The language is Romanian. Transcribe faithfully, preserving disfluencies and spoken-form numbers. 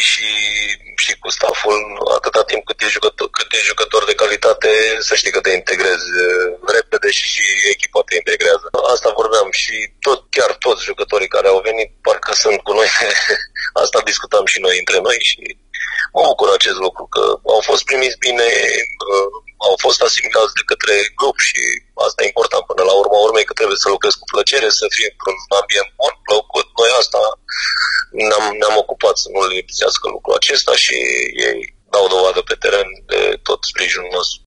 și, și cu stafful, atâta timp cât e jucător, cât e jucător de calitate, să știi că te integrezi repede și, și echipa te integrează. Asta vorbeam și tot, chiar toți jucătorii care au venit, parcă sunt cu noi. Asta discutam și noi între noi și mă bucur acest lucru, că au fost primiți bine, au fost asimilați de către grup și asta e important până la urma urmei, că trebuie să lucrezi cu plăcere, să fie într-un ambient bun, plăcut. Noi asta ne-am, ne-am ocupat să nu le lipsească lucrul acesta și ei dau dovadă pe teren de tot sprijinul nostru.